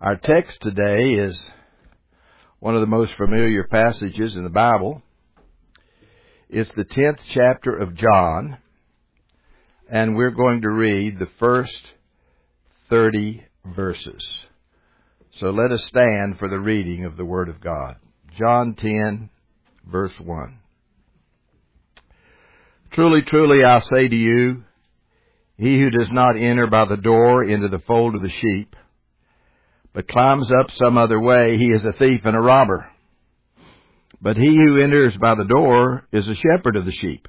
Our text today is one of the most familiar passages in the Bible. It's the 10th chapter of John, and we're going to read the first 30 verses. So let us stand for the reading of the Word of God. John 10, verse 1. Truly, truly, I say to you, he who does not enter by the door into the fold of the sheep, but climbs up some other way, he is a thief and a robber. But he who enters by the door is a shepherd of the sheep.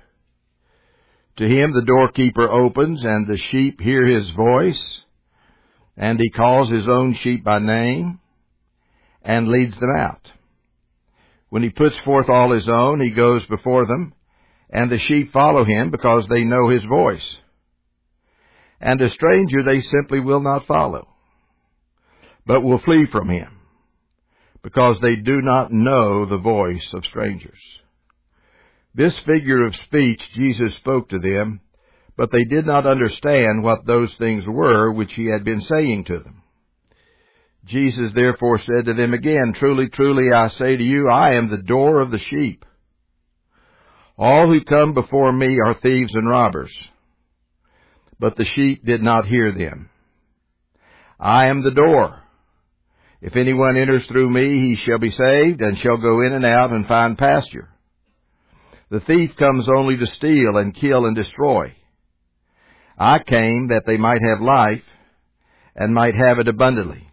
To him the doorkeeper opens, and the sheep hear his voice, and he calls his own sheep by name, and leads them out. When he puts forth all his own, he goes before them, and the sheep follow him, because they know his voice. And a stranger they simply will not follow, but will flee from him, because they do not know the voice of strangers. This figure of speech Jesus spoke to them, but they did not understand what those things were which he had been saying to them. Jesus therefore said to them again, Truly, truly, I say to you, I am the door of the sheep. All who come before me are thieves and robbers, but the sheep did not hear them. I am the door. If anyone enters through me, he shall be saved, and shall go in and out and find pasture. The thief comes only to steal and kill and destroy. I came that they might have life, and might have it abundantly.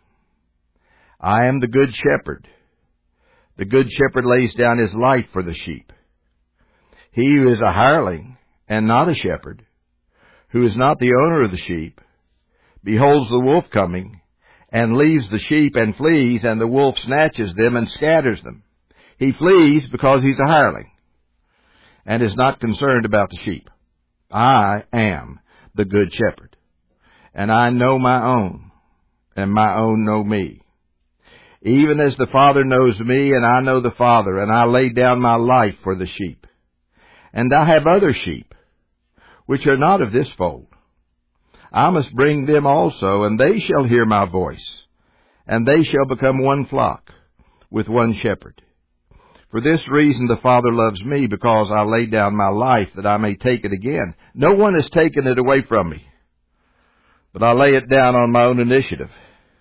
I am the good shepherd. The good shepherd lays down his life for the sheep. He who is a hireling, and not a shepherd, who is not the owner of the sheep, beholds the wolf coming, and leaves the sheep and flees, and the wolf snatches them and scatters them. He flees because he's a hireling, and is not concerned about the sheep. I am the good shepherd, and I know my own, and my own know me. Even as the Father knows me, and I know the Father, and I lay down my life for the sheep. And I have other sheep, which are not of this fold. I must bring them also, and they shall hear my voice, and they shall become one flock with one shepherd. For this reason the Father loves me, because I lay down my life that I may take it again. No one has taken it away from me, but I lay it down on my own initiative.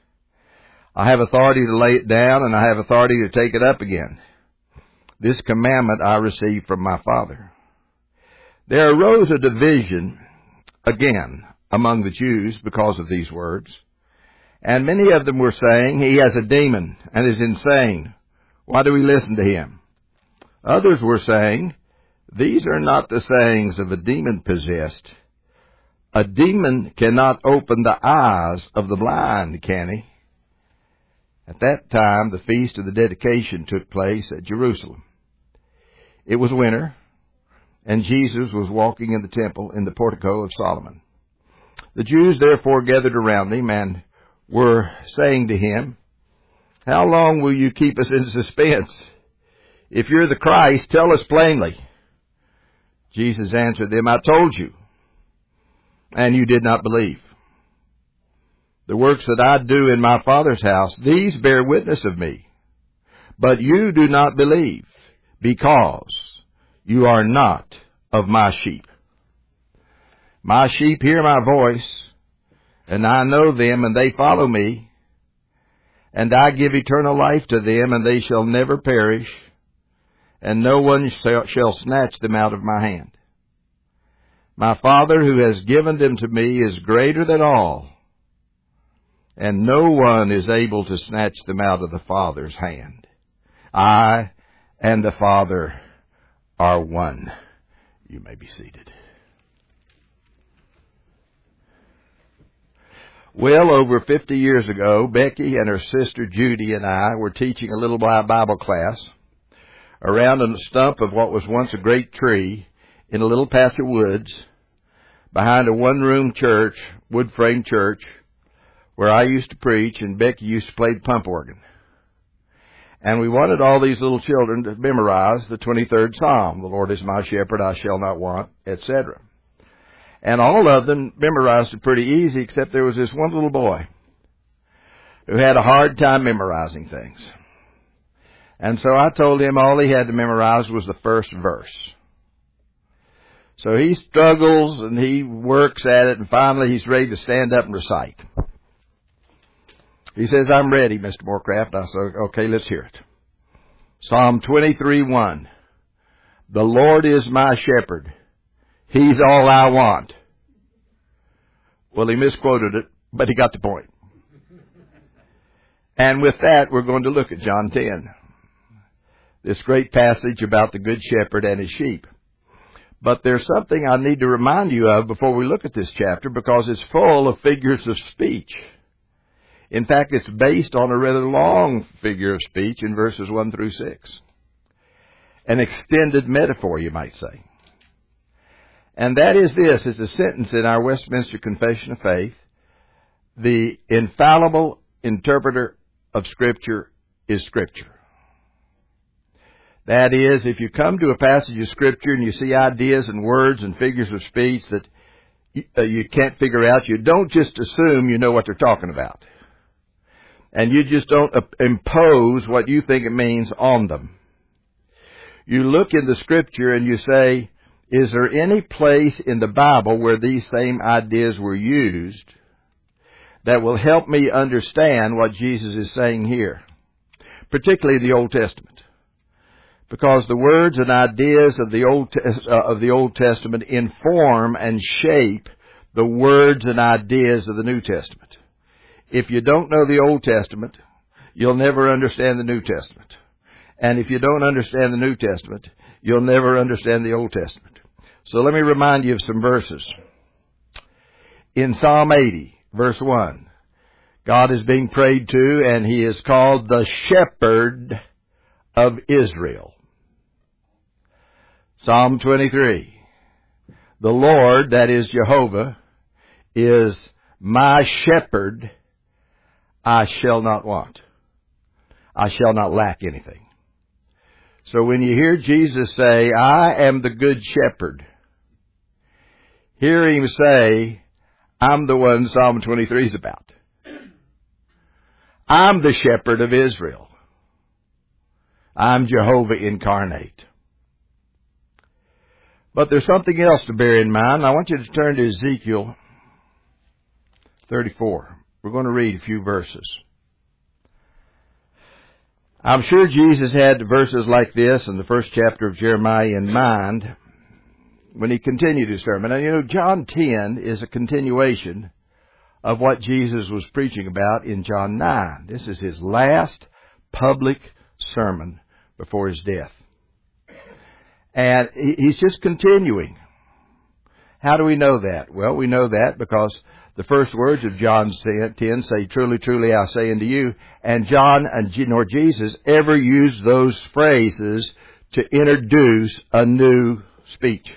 I have authority to lay it down, and I have authority to take it up again. This commandment I received from my Father. There arose a division again among the Jews because of these words. And many of them were saying, He has a demon and is insane. Why do we listen to him? Others were saying, These are not the sayings of a demon-possessed. A demon cannot open the eyes of the blind, can he? At that time, the feast of the dedication took place at Jerusalem. It was winter, and Jesus was walking in the temple in the portico of Solomon. The Jews therefore gathered around him and were saying to him, How long will you keep us in suspense? If you're the Christ, tell us plainly. Jesus answered them, I told you, and you did not believe. The works that I do in my Father's house, these bear witness of me. But you do not believe, because you are not of my sheep. My sheep hear my voice, and I know them, and they follow me. And I give eternal life to them, and they shall never perish, and no one shall snatch them out of my hand. My Father who has given them to me is greater than all, and no one is able to snatch them out of the Father's hand. I and the Father are one. You may be seated. Well, over 50 years ago, Becky and her sister Judy and I were teaching a little Bible class around a stump of what was once a great tree in a little patch of woods behind a one-room church, wood-frame church, where I used to preach and Becky used to play the pump organ. And we wanted all these little children to memorize the 23rd Psalm, the Lord is my shepherd, I shall not want, etc. And all of them memorized it pretty easy, except there was this one little boy who had a hard time memorizing things. And so I told him all he had to memorize was the first verse. So he struggles and he works at it, and finally he's ready to stand up and recite. He says, "I'm ready, Mr. Moorcraft." I said, "Okay, let's hear it." Psalm 23:1. "The Lord is my shepherd. He's all I want." Well, he misquoted it, but he got the point. And with that, we're going to look at John 10. This great passage about the Good Shepherd and his sheep. But there's something I need to remind you of before we look at this chapter, because it's full of figures of speech. In fact, it's based on a rather long figure of speech in verses 1 through 6. An extended metaphor, you might say. And that is this, it's a sentence in our Westminster Confession of Faith: the infallible interpreter of Scripture is Scripture. That is, if you come to a passage of Scripture and you see ideas and words and figures of speech that you can't figure out, you don't just assume you know what they're talking about. And you just don't impose what you think it means on them. You look in the Scripture and you say, is there any place in the Bible where these same ideas were used that will help me understand what Jesus is saying here? Particularly the Old Testament. Because the words and ideas of the Old Testament inform and shape the words and ideas of the New Testament. If you don't know the Old Testament, you'll never understand the New Testament. And if you don't understand the New Testament, you'll never understand the Old Testament. So let me remind you of some verses. In Psalm 80, verse 1, God is being prayed to, and He is called the Shepherd of Israel. Psalm 23, the Lord, that is Jehovah, is my shepherd, I shall not want. I shall not lack anything. So when you hear Jesus say, I am the good shepherd, hear Him say, I'm the one Psalm 23 is about. I'm the shepherd of Israel. I'm Jehovah incarnate. But there's something else to bear in mind. I want you to turn to Ezekiel 34. We're going to read a few verses. I'm sure Jesus had verses like this in the first chapter of Jeremiah in mind when He continued His sermon. And you know, John 10 is a continuation of what Jesus was preaching about in John 9. This is His last public sermon before His death. And He's just continuing. How do we know that? Well, we know that because the first words of John 10 say, truly, truly, I say unto you. And John nor Jesus ever used those phrases to introduce a new speech.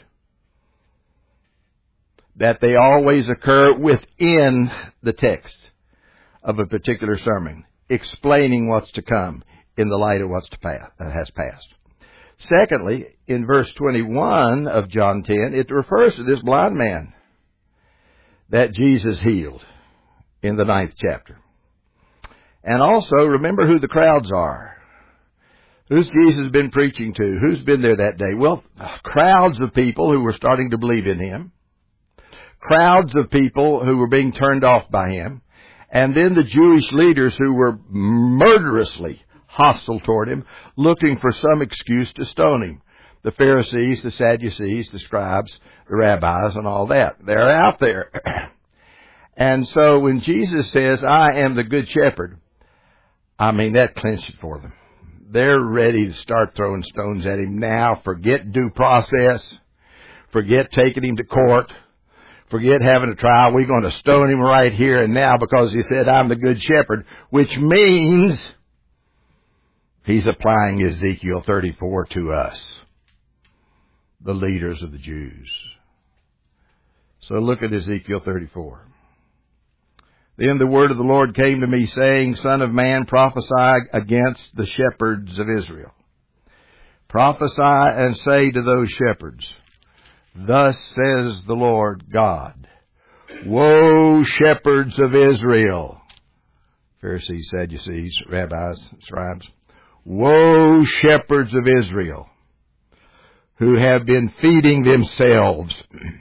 That they always occur within the text of a particular sermon, explaining what's to come in the light of what's has passed. Secondly, in verse 21 of John 10, it refers to this blind man that Jesus healed in the 9th chapter. And also, remember who the crowds are. Who's Jesus been preaching to? Who's been there that day? Well, crowds of people who were starting to believe in Him. Crowds of people who were being turned off by Him. And then the Jewish leaders who were murderously hostile toward Him, looking for some excuse to stone Him. The Pharisees, the Sadducees, the scribes, the rabbis, and all that. They're out there. And so when Jesus says, I am the good shepherd, I mean, that clinched it for them. They're ready to start throwing stones at Him now. Forget due process. Forget taking Him to court. Forget having a trial. We're going to stone Him right here and now because He said, I'm the good shepherd, which means He's applying Ezekiel 34 to us, the leaders of the Jews. So look at Ezekiel 34. Then the word of the Lord came to me, saying, Son of man, prophesy against the shepherds of Israel. Prophesy and say to those shepherds, Thus says the Lord God, Woe, shepherds of Israel! Pharisees, Sadducees, rabbis, scribes. Woe, shepherds of Israel, who have been feeding themselves.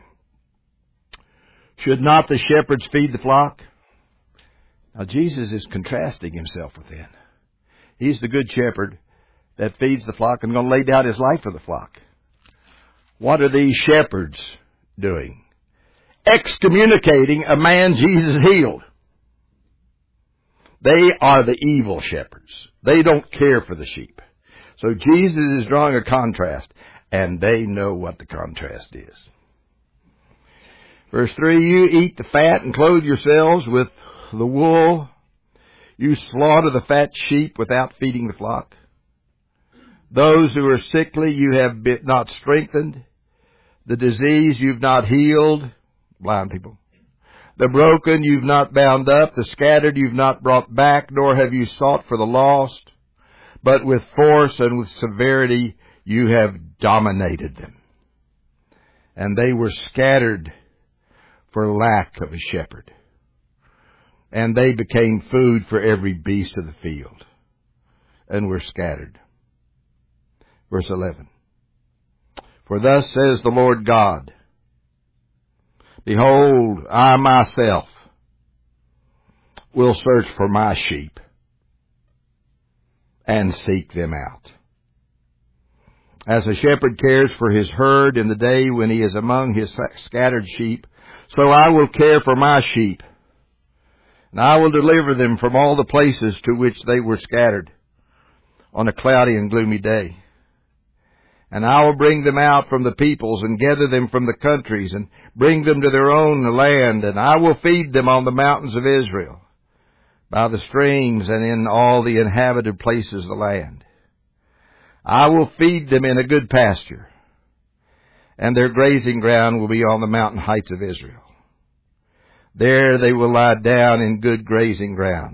Should not the shepherds feed the flock? Now Jesus is contrasting himself with them. He's the good shepherd that feeds the flock and going to lay down his life for the flock. What are these shepherds doing? Excommunicating a man Jesus healed. They are the evil shepherds. They don't care for the sheep. So Jesus is drawing a contrast, and they know what the contrast is. Verse 3, you eat the fat and clothe yourselves with the wool. You slaughter the fat sheep without feeding the flock. Those who are sickly you have not strengthened. The disease you've not healed. Blind people. The broken you've not bound up. The scattered you've not brought back, nor have you sought for the lost. But with force and with severity you have dominated them. And they were scattered for lack of a shepherd. And they became food for every beast of the field, and were scattered. Verse 11. For thus says the Lord God, behold, I myself will search for my sheep and seek them out. As a shepherd cares for his herd in the day when he is among his scattered sheep, so I will care for my sheep. And I will deliver them from all the places to which they were scattered on a cloudy and gloomy day. And I will bring them out from the peoples and gather them from the countries and bring them to their own land. And I will feed them on the mountains of Israel, by the streams and in all the inhabited places of the land. I will feed them in a good pasture, and their grazing ground will be on the mountain heights of Israel. There they will lie down in good grazing ground,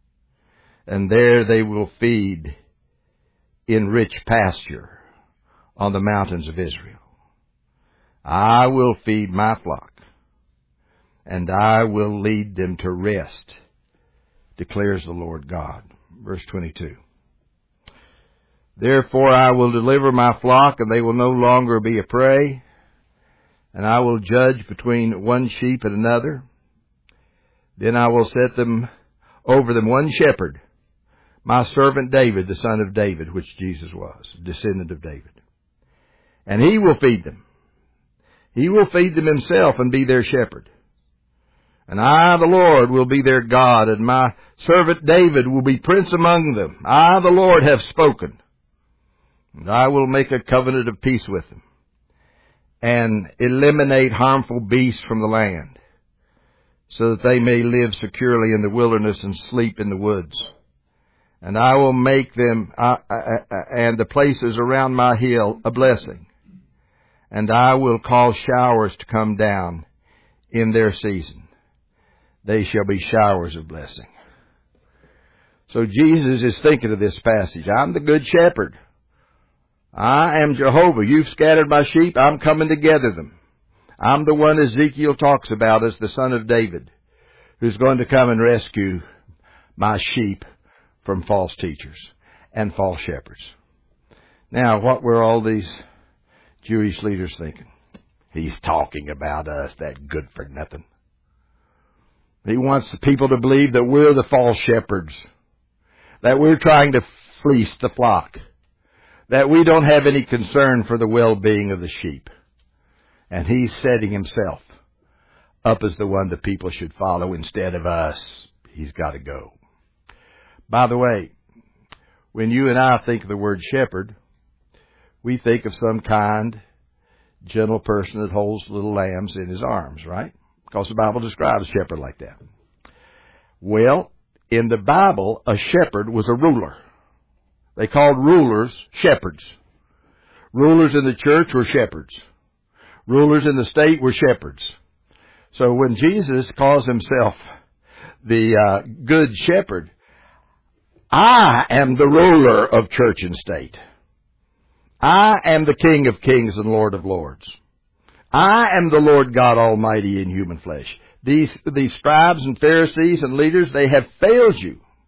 and there they will feed in rich pasture on the mountains of Israel. I will feed my flock, and I will lead them to rest, declares the Lord God. Verse 22. Therefore I will deliver my flock, and they will no longer be a prey, and I will judge between one sheep and another. Then I will set them over them one shepherd, my servant David, the son of David, which Jesus was, descendant of David. And he will feed them. He will feed them himself and be their shepherd. And I, the Lord, will be their God, and my servant David will be prince among them. I, the Lord, have spoken. And I will make a covenant of peace with them, and eliminate harmful beasts from the land, so that they may live securely in the wilderness and sleep in the woods. And I will make them and the places around my hill a blessing. And I will cause showers to come down in their season. They shall be showers of blessing. So Jesus is thinking of this passage. I'm the good shepherd. I am Jehovah. You've scattered my sheep. I'm coming to gather them. I'm the one Ezekiel talks about as the son of David, who's going to come and rescue my sheep from false teachers and false shepherds. Now, what were all these Jewish leaders thinking? He's talking about us, that good for nothing. He wants the people to believe that we're the false shepherds, that we're trying to fleece the flock, that we don't have any concern for the well-being of the sheep. And he's setting himself up as the one the people should follow instead of us. He's got to go. By the way, when you and I think of the word shepherd, we think of some kind, gentle person that holds little lambs in his arms, right? Because the Bible describes a shepherd like that. Well, in the Bible, a shepherd was a ruler. They called rulers shepherds. Rulers in the church were shepherds. Rulers in the state were shepherds. So when Jesus calls himself the good shepherd, I am the ruler of church and state. I am the King of kings and Lord of lords. I am the Lord God Almighty in human flesh. These scribes and Pharisees and leaders, they have failed you.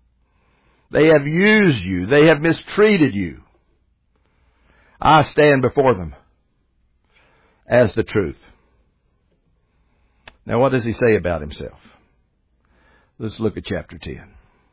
They have used you. They have mistreated you. I stand before them as the truth. Now what does he say about himself? Let's look at chapter 10.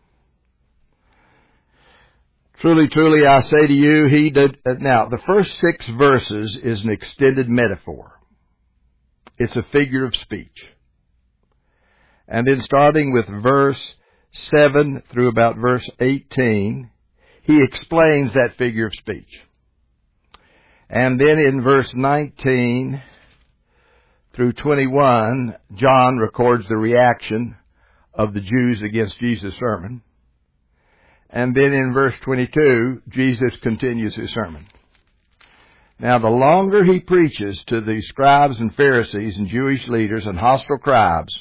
Truly, truly, I say to you, he did. Now, the first 6 verses is an extended metaphor. It's a figure of speech. And then starting with verse 7 through about verse 18, he explains that figure of speech. And then in verse 19 through 21, John records the reaction of the Jews against Jesus' sermon. And then in verse 22, Jesus continues his sermon. Now, the longer he preaches to the scribes and Pharisees and Jewish leaders and hostile tribes,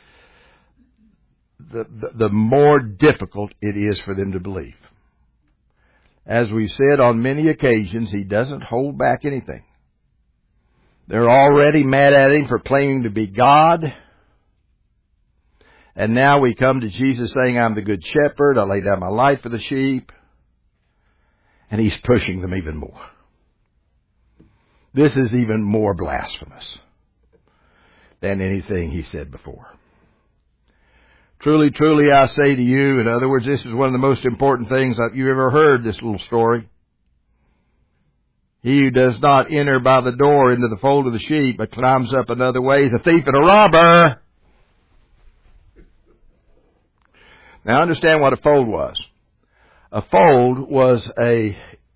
the more difficult it is for them to believe. As we said on many occasions, he doesn't hold back anything. They're already mad at him for claiming to be God. And now we come to Jesus saying, I'm the good shepherd. I lay down my life for the sheep. And he's pushing them even more. This is even more blasphemous than anything he said before. Truly, truly, I say to you, in other words, this is one of the most important things that you've ever heard, this little story. He who does not enter by the door into the fold of the sheep, but climbs up another way, is a thief and a robber. Now understand what a fold was. A fold was a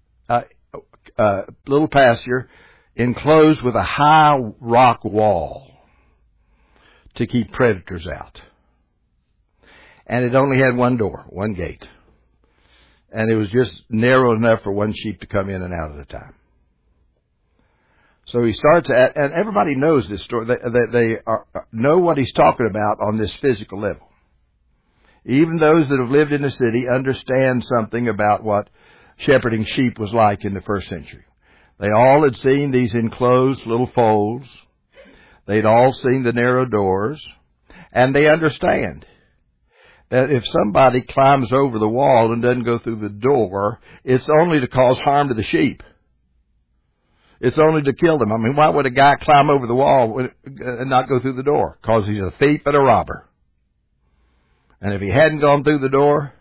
little pasture enclosed with a high rock wall to keep predators out. And it only had one door, one gate. And it was just narrow enough for one sheep to come in and out at a time. So he starts at, and everybody knows this story. They know what he's talking about on this physical level. Even those that have lived in the city understand something about what shepherding sheep was like in the first century. They all had seen these enclosed little folds. They'd all seen the narrow doors. And they understand that if somebody climbs over the wall and doesn't go through the door, it's only to cause harm to the sheep. It's only to kill them. I mean, why would a guy climb over the wall and not go through the door? Because he's a thief and a robber. And if he hadn't gone through the door,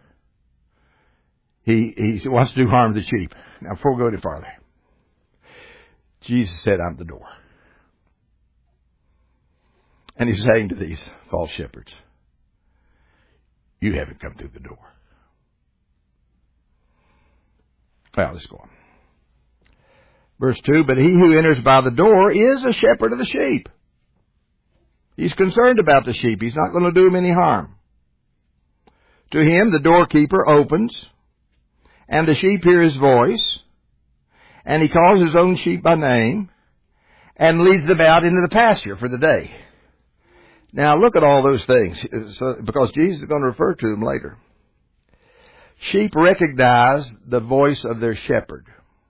he wants to do harm to the sheep. Now, before we go any farther, Jesus said, I'm the door. And he's saying to these false shepherds, you haven't come through the door. Well, let's go on. Verse 2, but he who enters by the door is a shepherd of the sheep. He's concerned about the sheep. He's not going to do them any harm. To him, the doorkeeper opens, and the sheep hear his voice, and he calls his own sheep by name, and leads them out into the pasture for the day. Now, look at all those things, because Jesus is going to refer to them later. Sheep recognize the voice of their shepherd.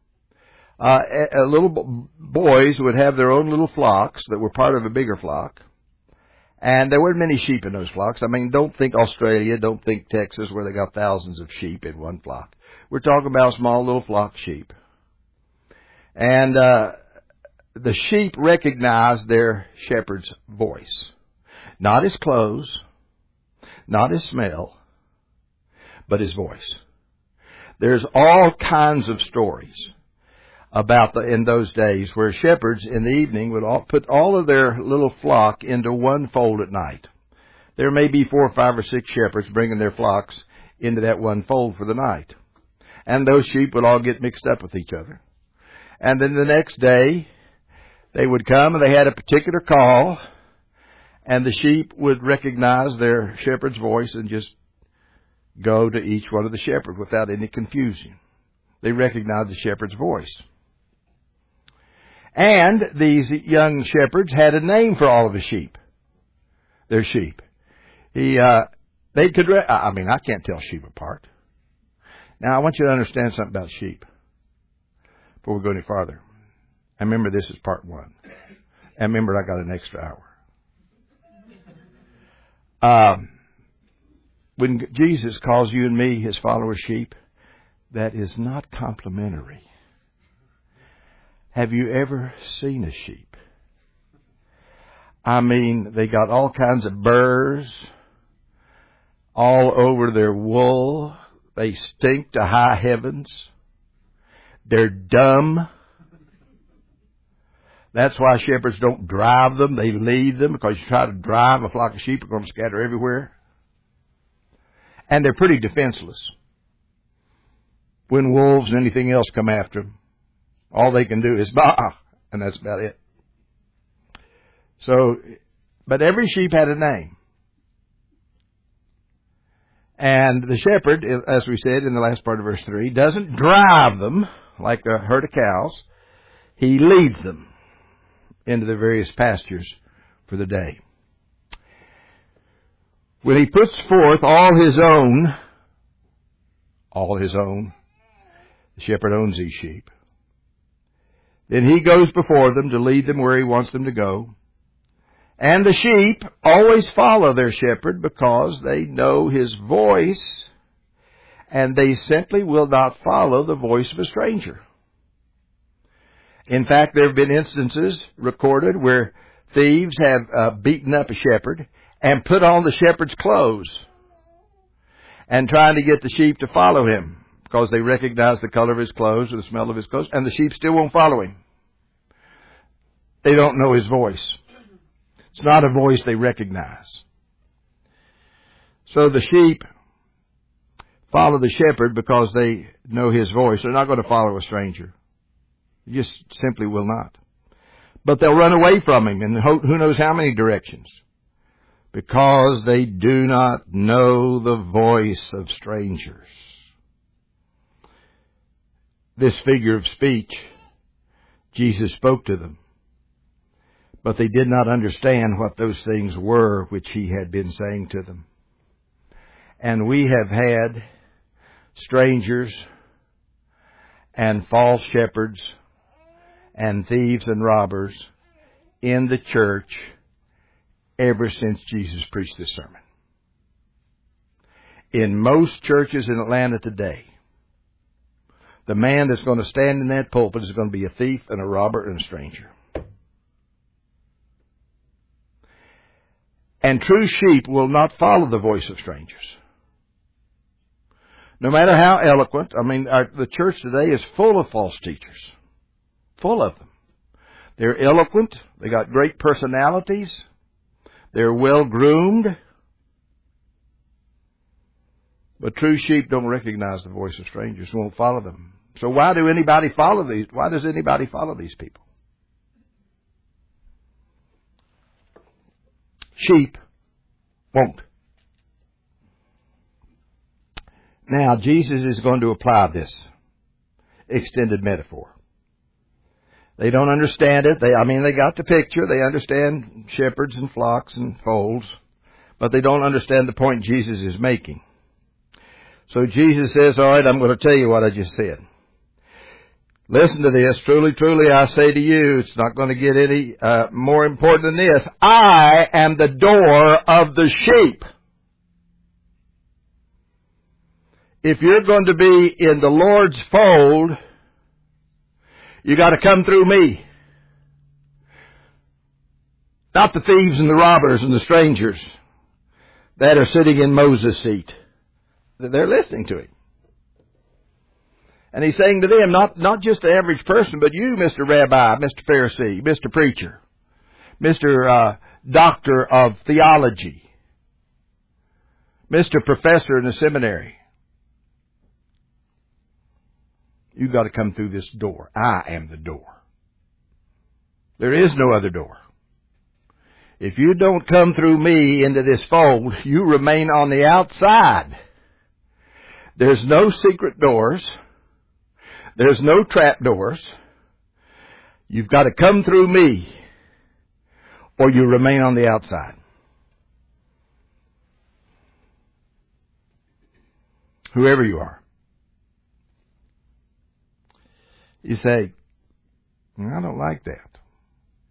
Little boys would have their own little flocks that were part of a bigger flock. And there weren't many sheep in those flocks. I mean, don't think Australia, don't think Texas, where they got thousands of sheep in one flock. We're talking about small little flock sheep. And the sheep recognize their shepherd's voice. Not his clothes, not hhis smell, but his voice. There's all kinds of stories about in those days where shepherds in the evening would put all of their little flock into one fold at night. There may be 4 or 5 or 6 shepherds bringing their flocks into that one fold for the night. And those sheep would all get mixed up with each other. And then the next day, they would come and they had a particular call, and the sheep would recognize their shepherd's voice and just go to each one of the shepherds without any confusion. They recognized the shepherd's voice. And these young shepherds had a name for all of the sheep. Their sheep. I can't tell sheep apart. Now, I want you to understand something about sheep before we go any farther. And remember, this is part 1. And remember, I got an extra hour. when Jesus calls you and me His followers sheep, that is not complimentary. Have you ever seen a sheep? I mean, they got all kinds of burrs all over their wool. They stink to high heavens. They're dumb. That's why shepherds don't drive them. They lead them, because you try to drive a flock of sheep, they're going to scatter everywhere. And they're pretty defenseless. When wolves and anything else come after them, all they can do is baa, and that's about it. So, but every sheep had a name. And the shepherd, as we said in the last part of verse 3, doesn't drive them like a herd of cows. He leads them into the various pastures for the day. When He puts forth all His own, the shepherd owns these sheep, then He goes before them to lead them where He wants them to go. And the sheep always follow their shepherd because they know His voice, and they simply will not follow the voice of a stranger. In fact, there have been instances recorded where thieves have beaten up a shepherd and put on the shepherd's clothes and trying to get the sheep to follow him because they recognize the color of his clothes or the smell of his clothes, and the sheep still won't follow him. They don't know His voice. It's not a voice they recognize. So the sheep follow the shepherd because they know His voice. They're not going to follow a stranger. They just simply will not. But they'll run away from Him in who knows how many directions, because they do not know the voice of strangers. This figure of speech, Jesus spoke to them, but they did not understand what those things were which He had been saying to them. And we have had strangers and false shepherds and thieves and robbers in the church ever since Jesus preached this sermon. In most churches in Atlanta today, the man that's going to stand in that pulpit is going to be a thief and a robber and a stranger. And true sheep will not follow the voice of strangers. No matter how eloquent. I mean, the church today is full of false teachers. Full of them. They're eloquent. They got great personalities. They're well groomed. But true sheep don't recognize the voice of strangers and won't follow them. So why does anybody follow these people? Sheep won't. Now, Jesus is going to apply this extended metaphor. They don't understand it. They got the picture. They understand shepherds and flocks and folds, but they don't understand the point Jesus is making. So Jesus says, all right, I'm going to tell you what I just said. Listen to this. Truly, truly, I say to you, it's not going to get any more important than this. I am the door of the sheep. If you're going to be in the Lord's fold, you got to come through me. Not the thieves and the robbers and the strangers that are sitting in Moses' seat. They're listening to Him. And He's saying to them, not just the average person, but you, Mr. Rabbi, Mr. Pharisee, Mr. Preacher, Mr. Doctor of Theology, Mr. Professor in the seminary. You've got to come through this door. I am the door. There is no other door. If you don't come through me into this fold, you remain on the outside. There's no secret doors. There's no trap doors. You've got to come through me, or you remain on the outside. Whoever you are. You say, I don't like that.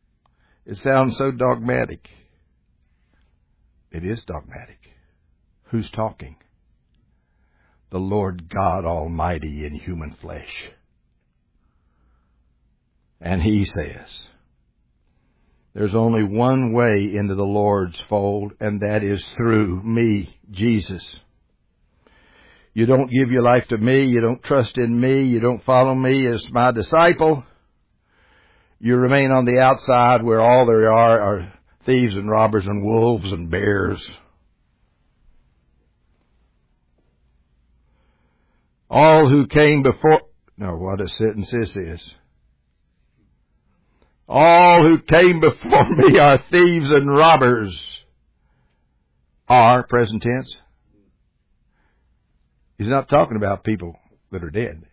It sounds so dogmatic. It is dogmatic. Who's talking? The Lord God Almighty in human flesh. And He says, there's only one way into the Lord's fold, and that is through me, Jesus. You don't give your life to me, you don't trust in me, you don't follow me as my disciple. You remain on the outside where all there are thieves and robbers and wolves and bears. All who came before... No, what a sentence this is. All who came before me are thieves and robbers. Are, present tense. He's not talking about people that are dead.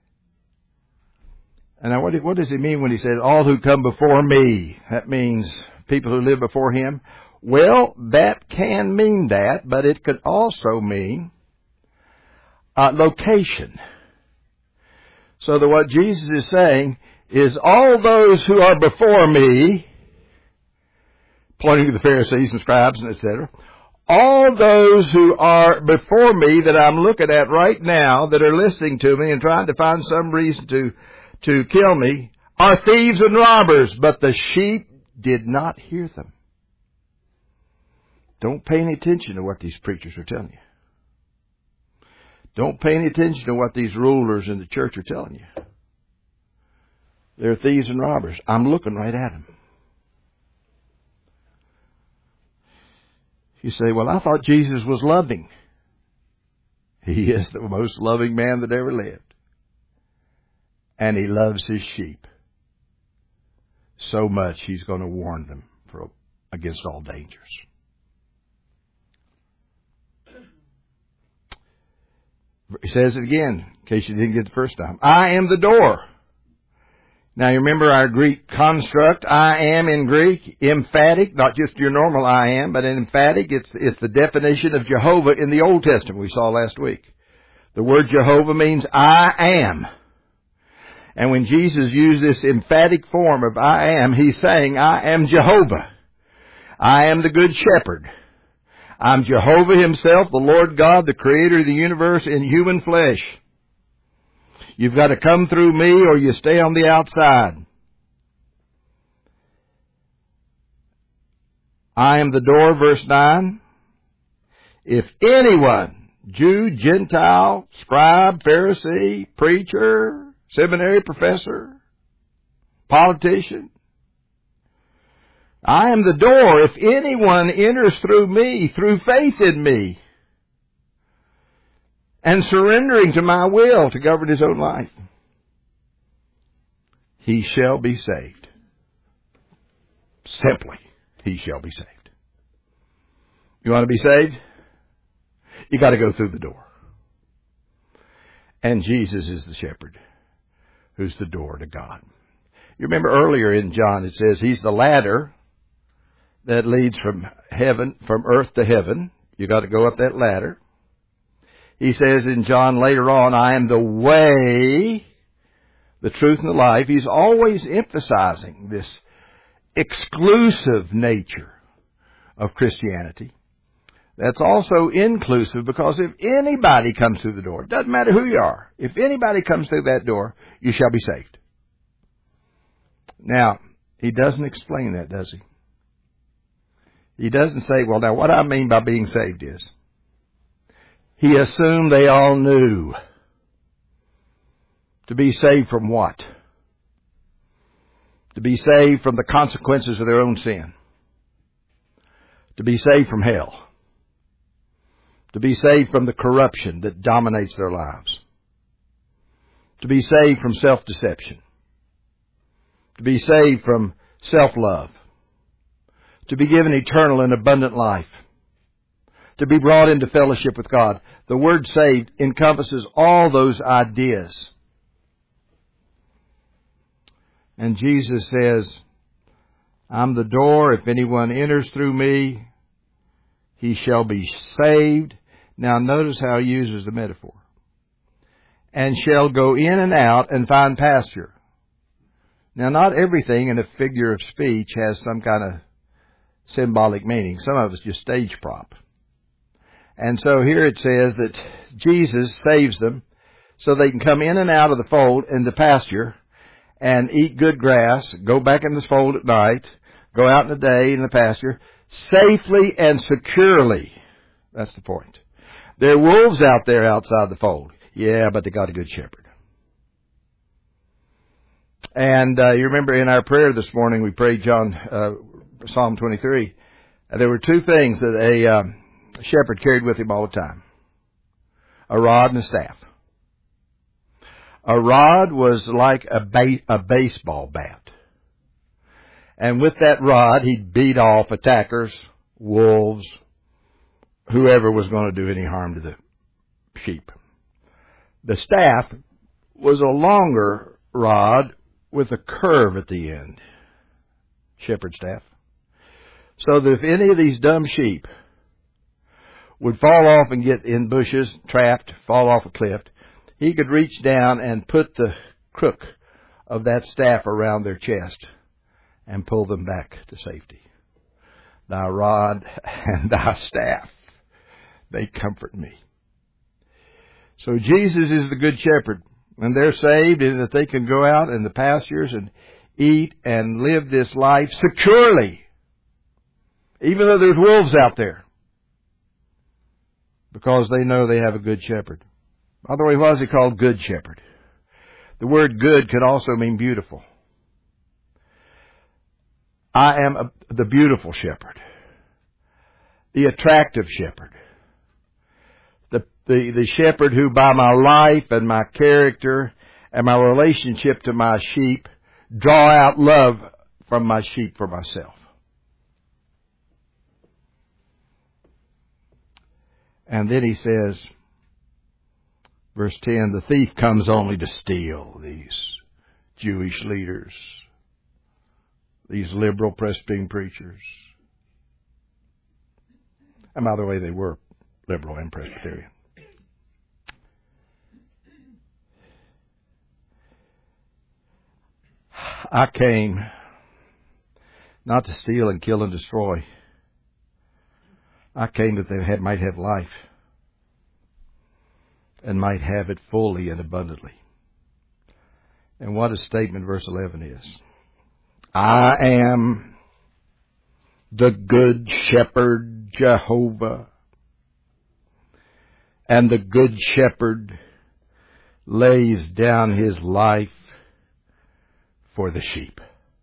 And now what does he mean when he says, all who come before me? That means people who live before Him. Well, that can mean that, but it could also mean location. So that what Jesus is saying is all those who are before me, pointing to the Pharisees and scribes and etc., all those who are before me that I'm looking at right now, that are listening to me and trying to find some reason to kill me, are thieves and robbers, but the sheep did not hear them. Don't pay any attention to what these preachers are telling you. Don't pay any attention to what these rulers in the church are telling you. They're thieves and robbers. I'm looking right at them. You say, well, I thought Jesus was loving. He is the most loving man that ever lived. And He loves His sheep so much He's going to warn them against all dangers. He says it again, in case you didn't get it the first time. I am the door. Now you remember our Greek construct. I am in Greek, emphatic, not just your normal I am, but an emphatic. It's the definition of Jehovah in the Old Testament we saw last week. The word Jehovah means I am. And when Jesus used this emphatic form of I am, He's saying, I am Jehovah. I am the Good Shepherd. I'm Jehovah Himself, the Lord God, the Creator of the universe in human flesh. You've got to come through me or you stay on the outside. I am the door, verse 9. If anyone, Jew, Gentile, scribe, Pharisee, preacher, seminary professor, politician, I am the door. If anyone enters through me, through faith in me, and surrendering to my will to govern his own life, he shall be saved. Simply, he shall be saved. You want to be saved? You got to go through the door. And Jesus is the shepherd who's the door to God. You remember earlier in John it says He's the ladder that leads from heaven, from earth to heaven. You got to go up that ladder. He says in John later on, I am the way, the truth, and the life. He's always emphasizing this exclusive nature of Christianity. That's also inclusive, because if anybody comes through the door, it doesn't matter who you are, if anybody comes through that door, you shall be saved. Now, He doesn't explain that, does He? He doesn't say, well, now what I mean by being saved is, He assumed they all knew. To be saved from what? To be saved from the consequences of their own sin. To be saved from hell. To be saved from the corruption that dominates their lives. To be saved from self-deception. To be saved from self-love. To be given eternal and abundant life. To be brought into fellowship with God. The word saved encompasses all those ideas. And Jesus says, I'm the door. If anyone enters through me, he shall be saved. Now notice how He uses the metaphor. And shall go in and out and find pasture. Now not everything in a figure of speech has some kind of symbolic meaning. Some of it's just stage prop. And so here it says that Jesus saves them so they can come in and out of the fold in the pasture and eat good grass, go back in this fold at night, go out in the day in the pasture, safely and securely. That's the point. There are wolves out there outside the fold. Yeah, but they got a good shepherd. And you remember in our prayer this morning, we prayed Psalm 23. There were two things that a shepherd carried with him all the time. A rod and a staff. A rod was like a baseball bat. And with that rod, he'd beat off attackers, wolves, whoever was going to do any harm to the sheep. The staff was a longer rod with a curve at the end. Shepherd staff. So that if any of these dumb sheep would fall off and get in bushes, trapped, fall off a cliff, he could reach down and put the crook of that staff around their chest and pull them back to safety. Thy rod and thy staff, they comfort me. So Jesus is the good shepherd, and they're saved in that they can go out in the pastures and eat and live this life securely, even though there's wolves out there, because they know they have a good shepherd. By the way, why is he called Good Shepherd? The word good could also mean beautiful. I am the beautiful shepherd, the attractive shepherd, the shepherd who by my life and my character and my relationship to my sheep draw out love from my sheep for myself. And then he says, verse 10, the thief comes only to steal. These Jewish leaders, these liberal Presbyterian preachers. And by the way, they were liberal and Presbyterian. I came not to steal and kill and destroy. I came that they might have life and might have it fully and abundantly. And what a statement verse 11 is. I am the good shepherd, Jehovah, and the good shepherd lays down his life for the sheep.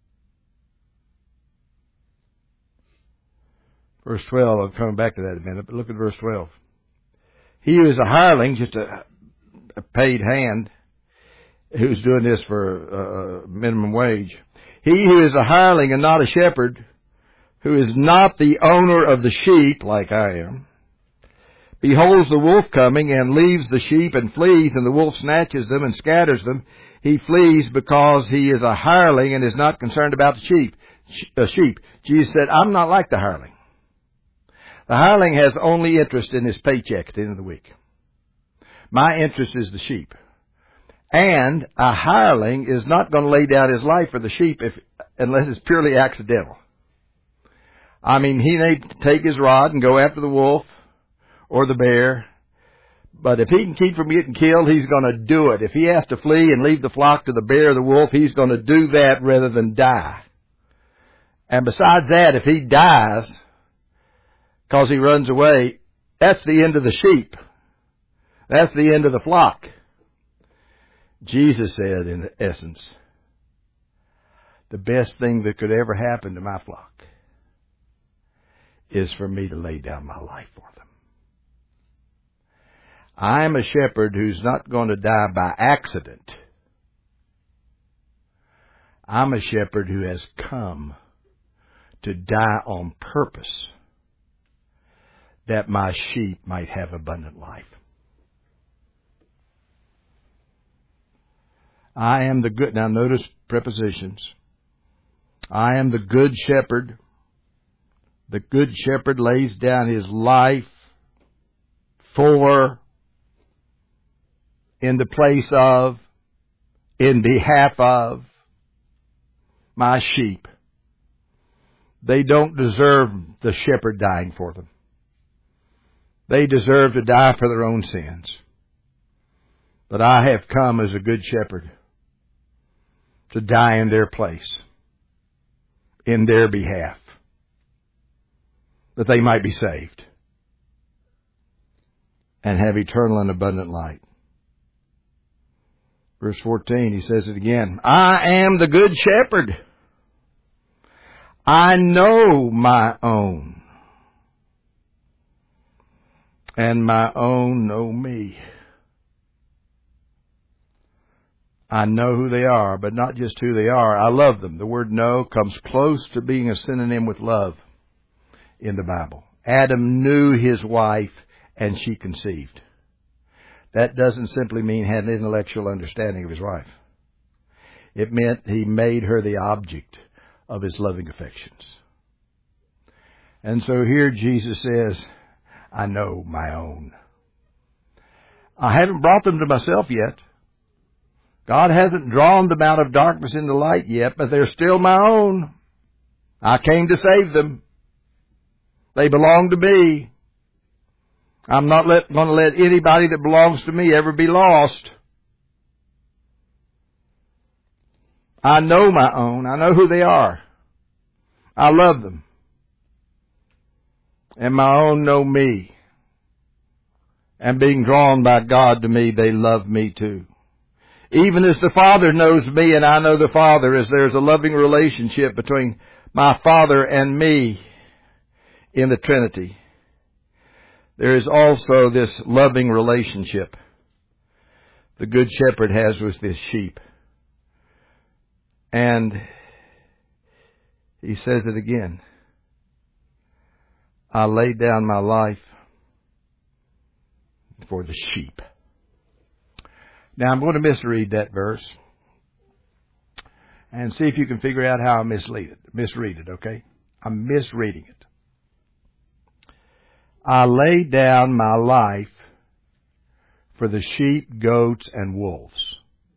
Verse 12, I'm coming back to that in a minute, but look at verse 12. He who is a hireling, just a paid hand, who's doing this for minimum wage. He who is a hireling and not a shepherd, who is not the owner of the sheep, like I am, beholds the wolf coming and leaves the sheep and flees, and the wolf snatches them and scatters them. He flees because he is a hireling and is not concerned about the sheep. Jesus said, I'm not like the hireling. The hireling has only interest in his paycheck at the end of the week. My interest is the sheep. And a hireling is not going to lay down his life for the sheep unless it's purely accidental. I mean, he may take his rod and go after the wolf or the bear, but if he can keep from getting killed, he's going to do it. If he has to flee and leave the flock to the bear or the wolf, he's going to do that rather than die. And besides that, if he dies because he runs away, that's the end of the sheep. That's the end of the flock. Jesus said, in essence, the best thing that could ever happen to my flock is for me to lay down my life for them. I am a shepherd who's not going to die by accident. I'm a shepherd who has come to die on purpose that my sheep might have abundant life. I am the good, now notice prepositions. I am the good shepherd. The good shepherd lays down his life for, in the place of, in behalf of my sheep. They don't deserve the shepherd dying for them. They deserve to die for their own sins. But I have come as a good shepherd to die in their place, in their behalf, that they might be saved and have eternal and abundant life. Verse 14, he says it again. I am the good shepherd. I know my own, and my own know me. I know who they are, but not just who they are. I love them. The word know comes close to being a synonym with love in the Bible. Adam knew his wife, and she conceived. That doesn't simply mean had an intellectual understanding of his wife. It meant he made her the object of his loving affections. And so here Jesus says, I know my own. I haven't brought them to myself yet. God hasn't drawn them out of darkness into light yet, but they're still my own. I came to save them. They belong to me. I'm not going to let anybody that belongs to me ever be lost. I know my own. I know who they are. I love them. And my own know me. And being drawn by God to me, they love me too. Even as the Father knows me and I know the Father, as there's a loving relationship between my Father and me in the Trinity, there is also this loving relationship the Good Shepherd has with his sheep. And he says it again. I lay down my life for the sheep. Now I'm going to misread that verse and see if you can figure out how I misread it, okay? I'm misreading it. I lay down my life for the sheep, goats, and wolves.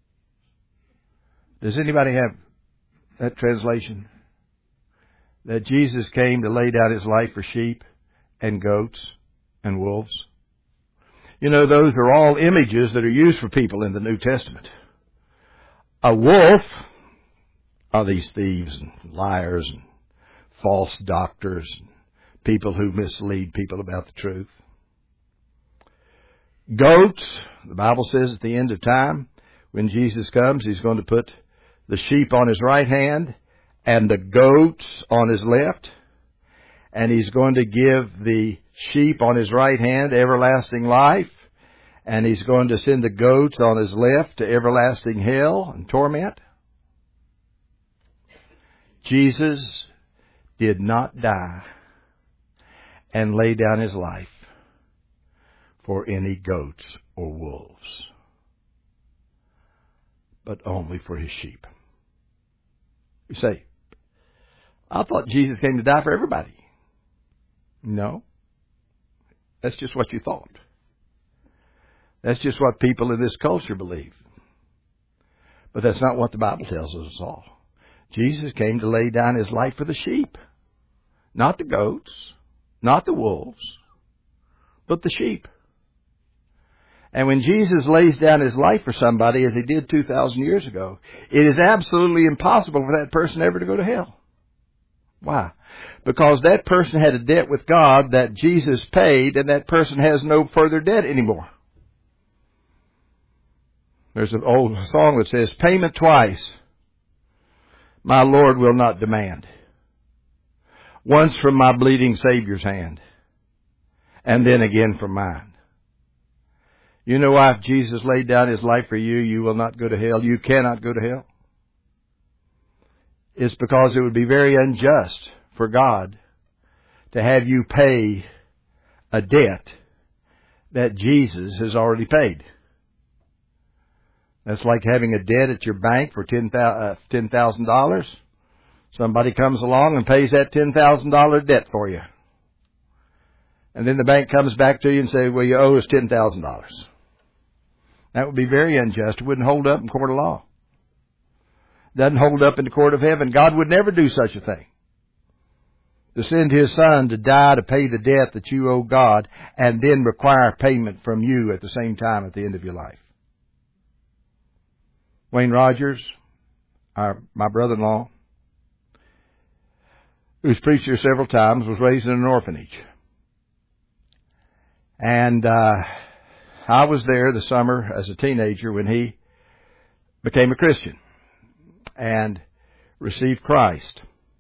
Does anybody have that translation? That Jesus came to lay down his life for sheep and goats and wolves? You know, those are all images that are used for people in the New Testament. A wolf are these thieves and liars and false doctors and people who mislead people about the truth. Goats, the Bible says at the end of time, when Jesus comes, he's going to put the sheep on his right hand and the goats on his left. And he's going to give the sheep on his right hand everlasting life. And he's going to send the goats on his left to everlasting hell and torment. Jesus did not die and lay down his life for any goats or wolves, but only for his sheep. You say, I thought Jesus came to die for everybody. No. That's just what you thought. That's just what people in this culture believe. But that's not what the Bible tells us all. Jesus came to lay down his life for the sheep. Not the goats, not the wolves, but the sheep. And when Jesus lays down his life for somebody, as he did 2,000 years ago, it is absolutely impossible for that person ever to go to hell. Why? Because that person had a debt with God that Jesus paid, and that person has no further debt anymore. There's an old song that says, payment twice my Lord will not demand. Once from my bleeding Savior's hand, and then again from mine. You know why if Jesus laid down his life for you, you will not go to hell. You cannot go to hell. It's because it would be very unjust for God to have you pay a debt that Jesus has already paid. That's like having a debt at your bank for $10,000. Somebody comes along and pays that $10,000 debt for you. And then the bank comes back to you and says, well, you owe us $10,000. That would be very unjust. It wouldn't hold up in court of law. Doesn't hold up in the court of heaven. God would never do such a thing. to send His Son to die to pay the debt that you owe God and then require payment from you at the same time at the end of your life. Wayne Rogers, my brother-in-law, who's preached here several times, was raised in an orphanage. And I was there the summer as a teenager when he became a Christian and received Christ.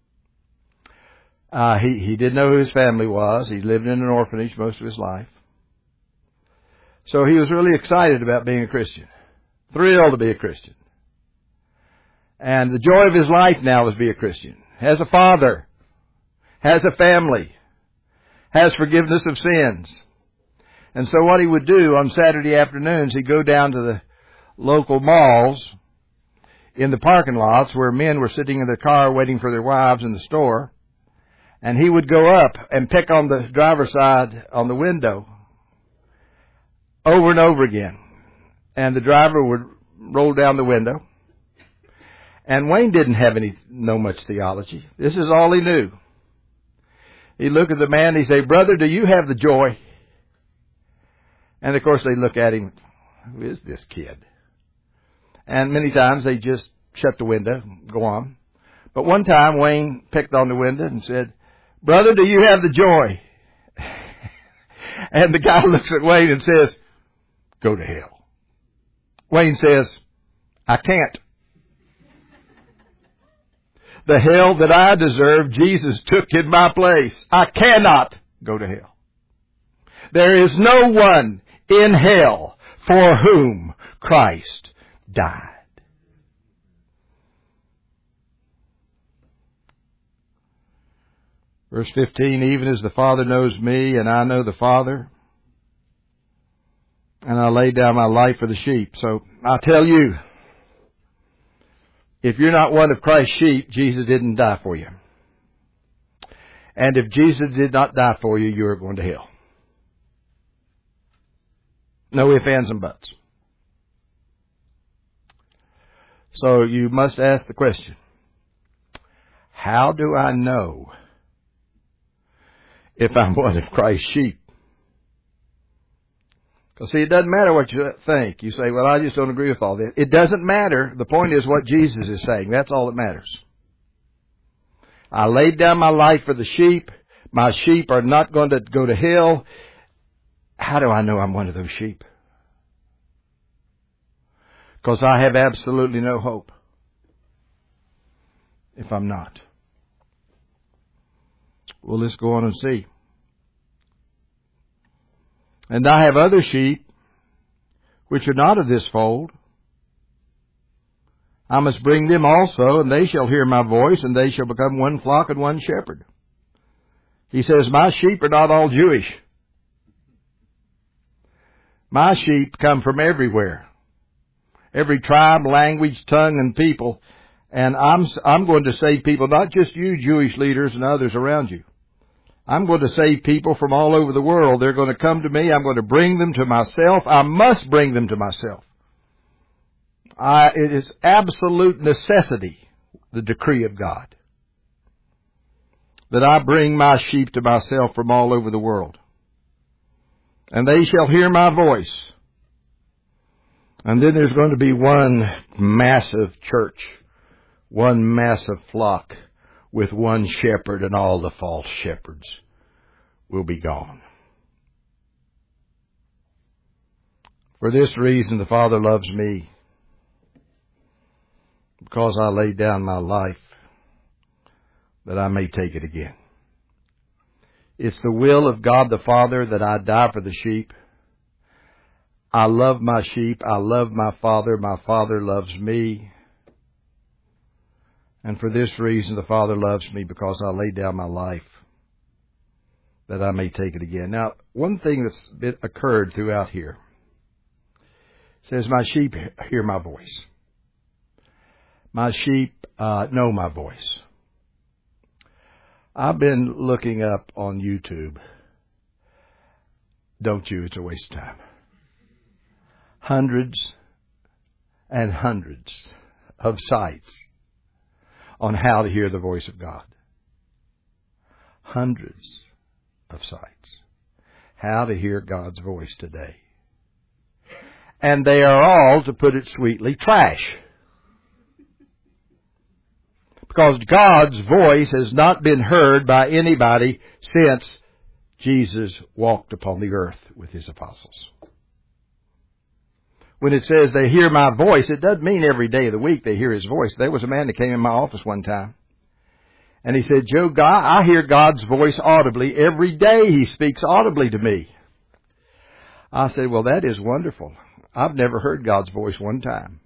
He didn't know who his family was. He lived in an orphanage most of his life. So he was really excited about being a Christian. Thrilled to be a Christian. And the joy of his life now is to be a Christian. Has a father. Has a family. Has forgiveness of sins. And so what he would do on Saturday afternoons, he'd go down to the local malls in the parking lots where men were sitting in their car waiting for their wives in the store. And he would go up and pick on the driver's side on the window over and over again. And the driver would roll down the window. And Wayne didn't know much theology. This is all he knew. He'd look at the man and he'd say, "Brother, do you have the joy?" And of course they'd look at him, "Who is this kid?" And many times they just shut the window and go on. But one time Wayne picked on the window and said, "Brother, do you have the joy?" And the guy looks at Wayne and says, "Go to hell." Wayne says, "I can't. The hell that I deserve, Jesus took in my place. I cannot go to hell. There is no one in hell for whom Christ died." Verse 15, "Even as the Father knows me, and I know the Father, and I lay down my life for the sheep." So I tell you, if you're not one of Christ's sheep, Jesus didn't die for you. And if Jesus did not die for you, you are going to hell. No ifs, ands, and buts. So you must ask the question, how do I know if I'm one of Christ's sheep? Because see, it doesn't matter what you think. You say, "Well, I just don't agree with all that." It doesn't matter. The point is what Jesus is saying. That's all that matters. I laid down my life for the sheep. My sheep are not going to go to hell. How do I know I'm one of those sheep? Because I have absolutely no hope if I'm not. Well, let's go on and see. "And I have other sheep which are not of this fold. I must bring them also, and they shall hear my voice, and they shall become one flock and one shepherd." He says, my sheep are not all Jewish. My sheep come from everywhere. Every tribe, language, tongue, and people. And I'm going to save people, not just you Jewish leaders and others around you. I'm going to save people from all over the world. They're going to come to me. I'm going to bring them to myself. I must bring them to myself. It is absolute necessity, the decree of God, that I bring my sheep to myself from all over the world. And they shall hear my voice. And then there's going to be one massive church, one massive flock, with one shepherd, and all the false shepherds will be gone. For this reason the Father loves me, because I laid down my life that I may take it again. It's the will of God the Father that I die for the sheep. I love my sheep. I love my Father. My Father loves me. And for this reason the Father loves me, because I laid down my life that I may take it again. Now, one thing that's occurred throughout here says, my sheep hear my voice. My sheep know my voice. I've been looking up on YouTube. Don't you? It's a waste of time. Hundreds and hundreds of sites on how to hear the voice of God. Hundreds of sites. How to hear God's voice today. And they are all, to put it sweetly, trash. Because God's voice has not been heard by anybody since Jesus walked upon the earth with His apostles. When it says they hear my voice, it doesn't mean every day of the week they hear His voice. There was a man that came in my office one time. And he said, Joe, God, I hear God's voice audibly. Every day He speaks audibly to me. I said, well, that is wonderful. I've never heard God's voice one time.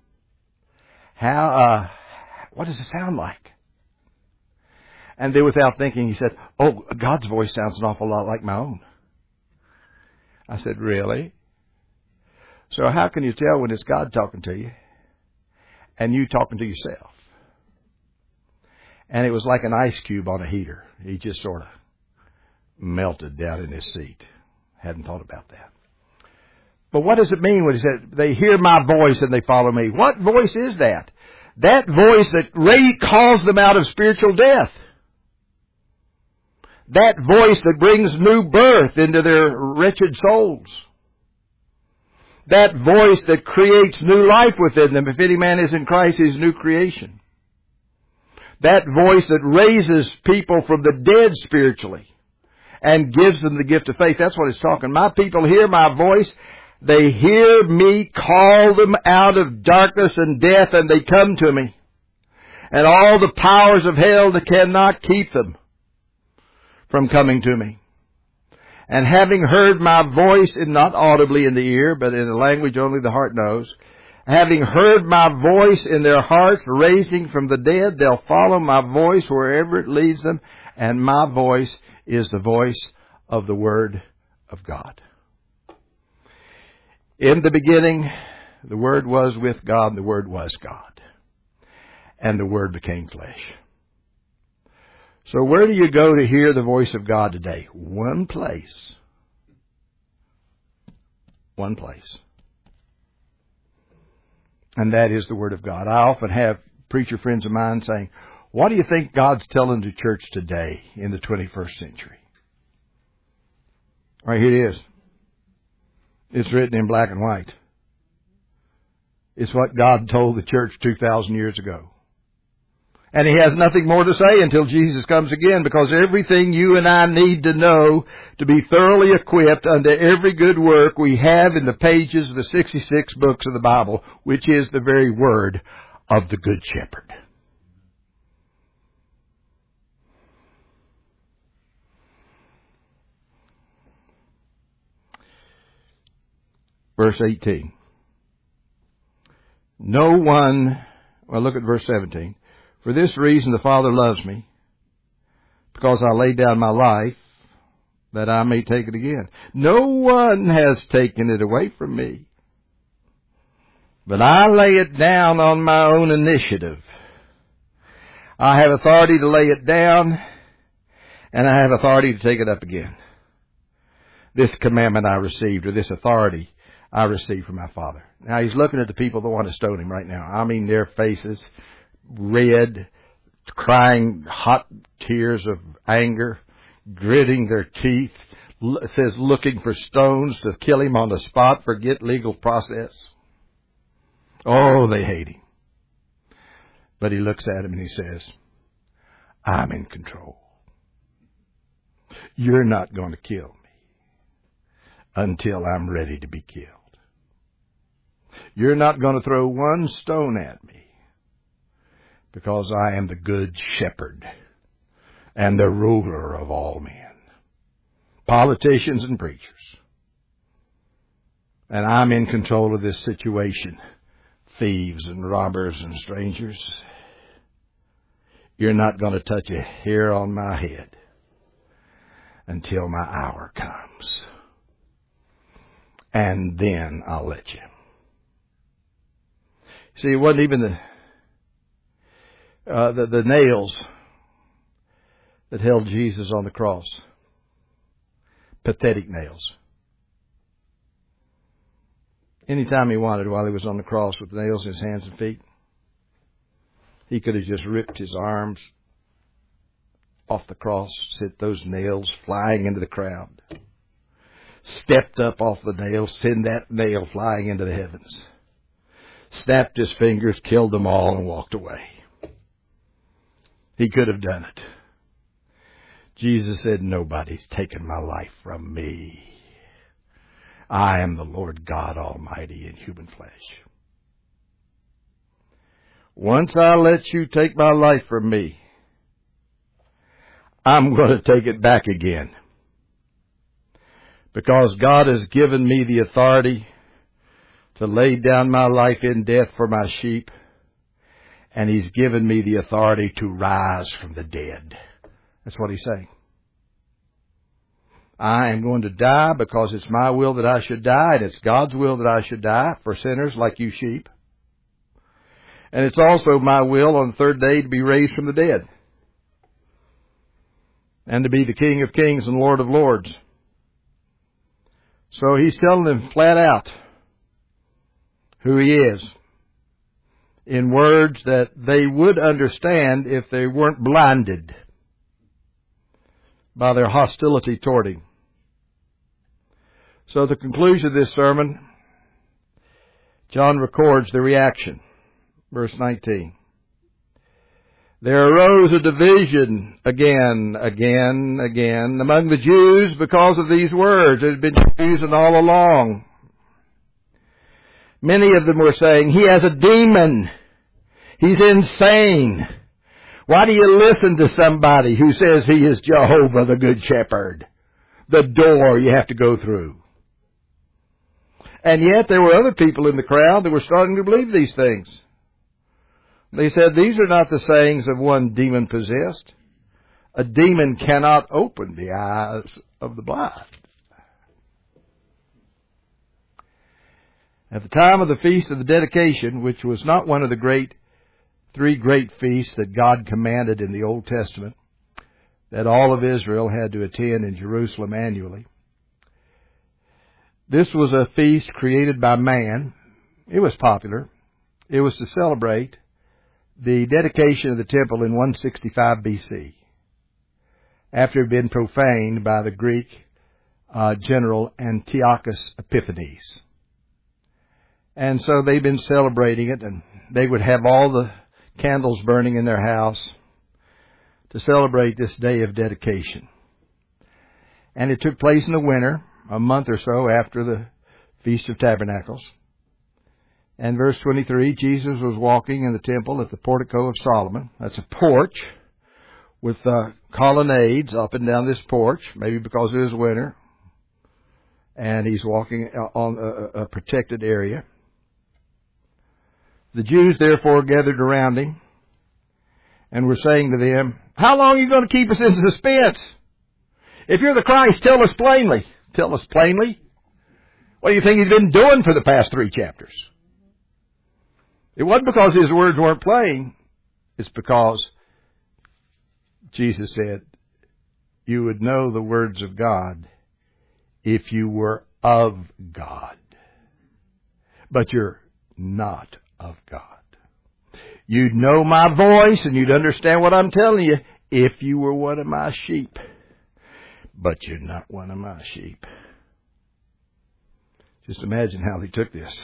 What does it sound like? And then without thinking, he said, oh, God's voice sounds an awful lot like my own. I said, really? So how can you tell when it's God talking to you and you talking to yourself? And it was like an ice cube on a heater. He just sort of melted down in his seat. Hadn't thought about that. But what does it mean when he said, they hear my voice and they follow me? What voice is that? That voice that calls them out of spiritual death. That voice that brings new birth into their wretched souls. That voice that creates new life within them. If any man is in Christ, he is a new creation. That voice that raises people from the dead spiritually and gives them the gift of faith. That's what it's talking. My people hear my voice. They hear me call them out of darkness and death, and they come to me. And all the powers of hell cannot keep them from coming to me. And having heard my voice, and not audibly in the ear, but in a language only the heart knows, having heard my voice in their hearts, raising from the dead, they'll follow my voice wherever it leads them, and my voice is the voice of the Word of God. In the beginning, the Word was with God, and the Word was God. And the Word became flesh. So where do you go to hear the voice of God today? One place. One place. And that is the Word of God. I often have preacher friends of mine saying, what do you think God's telling the church today in the 21st century? Right here it is. It's written in black and white. It's what God told the church 2,000 years ago. And He has nothing more to say until Jesus comes again, because everything you and I need to know to be thoroughly equipped unto every good work we have in the pages of the 66 books of the Bible, which is the very word of the Good Shepherd. Verse 18. Look at verse 17. For this reason the Father loves me, because I lay down my life, that I may take it again. No one has taken it away from me, but I lay it down on my own initiative. I have authority to lay it down, and I have authority to take it up again. This commandment I received, or this authority I received from my Father. Now He's looking at the people that want to stone Him right now. I mean, their faces red, crying hot tears of anger, gritting their teeth. It says looking for stones to kill Him on the spot, forget legal process. Oh, they hate Him. But He looks at him and He says, I'm in control. You're not going to kill me until I'm ready to be killed. You're not going to throw one stone at me, because I am the good shepherd and the ruler of all men, politicians and preachers. And I'm in control of this situation, thieves and robbers and strangers. You're not going to touch a hair on my head until my hour comes. And then I'll let you. See, it wasn't even the nails that held Jesus on the cross. Pathetic nails. Anytime He wanted, while He was on the cross with nails in His hands and feet, He could have just ripped His arms off the cross, sent those nails flying into the crowd. Stepped up off the nail, sent that nail flying into the heavens. Snapped his fingers, killed them all, and walked away. He could have done it. Jesus said, nobody's taken my life from me. I am the Lord God Almighty in human flesh. Once I let you take my life from me, I'm going to take it back again. Because God has given me the authority to lay down my life in death for my sheep, and He's given me the authority to rise from the dead. That's what He's saying. I am going to die because it's my will that I should die, and it's God's will that I should die for sinners like you sheep. And it's also my will on the third day to be raised from the dead and to be the King of Kings and Lord of Lords. So He's telling them flat out who He is in words that they would understand if they weren't blinded by their hostility toward Him. So the conclusion of this sermon, John records the reaction. Verse 19. There arose a division again among the Jews because of these words. It had been confusing all along. Many of them were saying, he has a demon. He's insane. Why do you listen to somebody who says he is Jehovah the Good Shepherd? The door you have to go through. And yet there were other people in the crowd that were starting to believe these things. They said, these are not the sayings of one demon-possessed. A demon cannot open the eyes of the blind. At the time of the Feast of the Dedication, which was not one of the three great feasts that God commanded in the Old Testament, that all of Israel had to attend in Jerusalem annually, this was a feast created by man. It was popular. It was to celebrate the dedication of the temple in 165 BC, after it had been profaned by the Greek general Antiochus Epiphanes. And so they've been celebrating it, and they would have all the candles burning in their house to celebrate this day of dedication. And it took place in the winter, a month or so after the Feast of Tabernacles. And verse 23, Jesus was walking in the temple at the portico of Solomon. That's a porch with colonnades up and down this porch, maybe because it is winter. And He's walking on a protected area. The Jews therefore gathered around Him and were saying to them, how long are you going to keep us in suspense? If you're the Christ, tell us plainly. Tell us plainly. What do you think He's been doing for the past 3 chapters? It wasn't because His words weren't plain. It's because Jesus said, you would know the words of God if you were of God. But you're not of God. You'd know my voice and you'd understand what I'm telling you if you were one of my sheep. But you're not one of my sheep. Just imagine how they took this.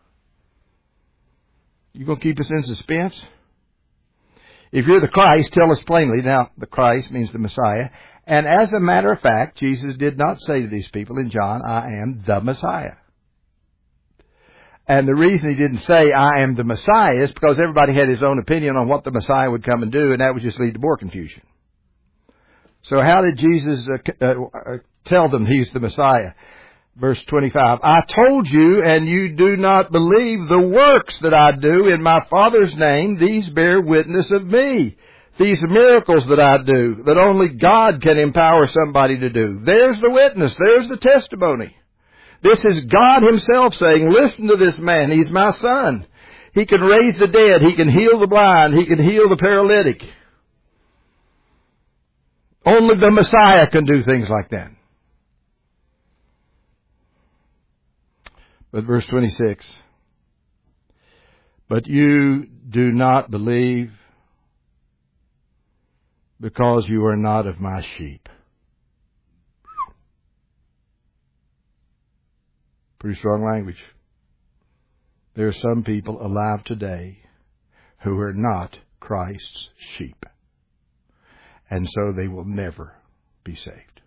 You going to keep us in suspense? If you're the Christ, tell us plainly. Now, the Christ means the Messiah. And as a matter of fact, Jesus did not say to these people in John, I am the Messiah. And the reason He didn't say, I am the Messiah, is because everybody had his own opinion on what the Messiah would come and do, and that would just lead to more confusion. So how did Jesus tell them He's the Messiah? Verse 25, I told you, and you do not believe the works that I do in my Father's name. These bear witness of me. These miracles that I do, that only God can empower somebody to do. There's the witness. There's the testimony. This is God Himself saying, listen to this man. He's my Son. He can raise the dead. He can heal the blind. He can heal the paralytic. Only the Messiah can do things like that. But verse 26, but you do not believe because you are not of my sheep. Pretty strong language. There are some people alive today who are not Christ's sheep. And so they will never be saved.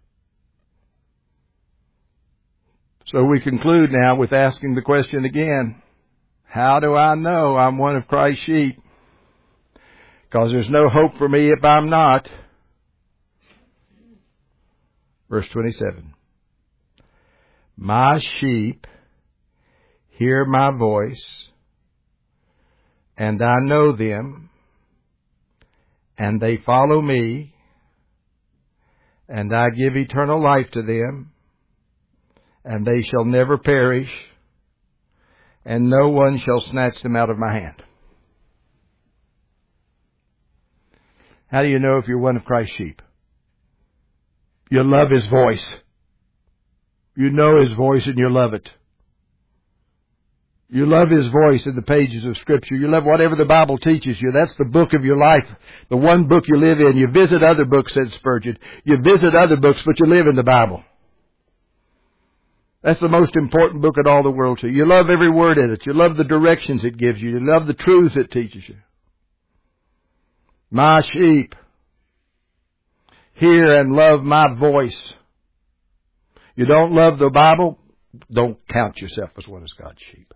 So we conclude now with asking the question again, how do I know I'm one of Christ's sheep? Because there's no hope for me if I'm not. Verse 27. My sheep hear my voice, and I know them, and they follow me, and I give eternal life to them, and they shall never perish, and no one shall snatch them out of my hand. How do you know if you're one of Christ's sheep? You love His voice. You know His voice and you love it. You love His voice in the pages of Scripture. You love whatever the Bible teaches you. That's the book of your life. The one book you live in. You visit other books, said Spurgeon. You visit other books, but you live in the Bible. That's the most important book in all the world to you. You love every word in it. You love the directions it gives you. You love the truths it teaches you. My sheep hear and love my voice. You don't love the Bible, don't count yourself as one of God's sheep.